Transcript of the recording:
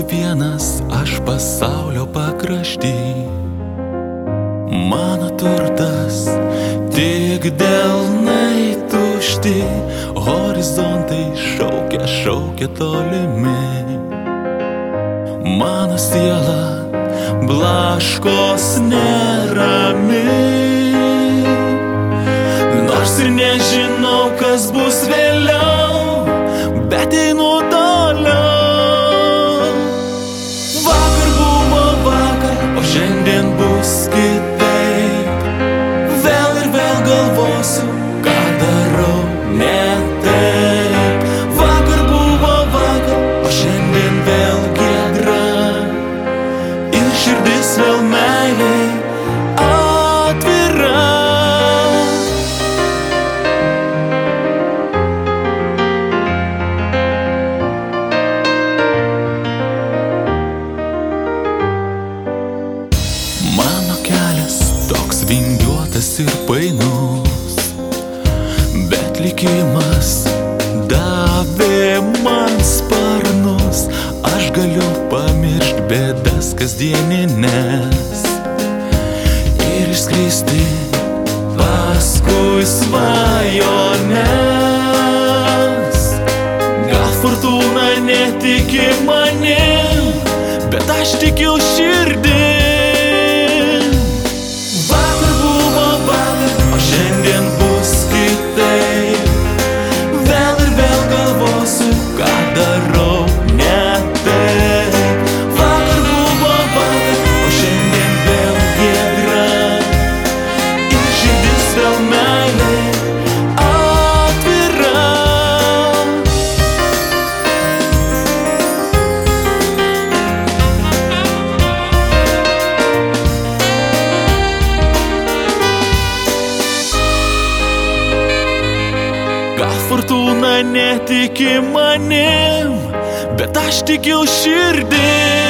vienas aš pasaulio pakrašty. Mano turtas tik delnai tušti, horizontai šaukia, šaukia tolimi. Mano siela blaškos nerami, nors ir nežinau, kas bus vėliau, bet einu toliau. Vakar buvo vakar, o šiandien bus kitaip. Vėl ir vėl galvosiu, ką darau ne taip. Vakar buvo vakar, o šiandien vėl giedra, ir širdis vėl meiliai atvira. Mano kelias toks vingiuotas ir painus, bet likimas davė man sparnus. Aš galiu pamiršt bėdas kasdienines ir išskristi paskui svajones. Gal fortūna netiki manim, bet aš tikiu širdim. Vakar buvo vakar, o šiandien bus kitaip. Vėl ir vėl galvosiu, ką darau ne taip. Vakar buvo vakar, o šiandien vėl giedra, ir širdis vėl meiliai atvira. Gal fortūna netiki manim, bet aš tikiu širdim.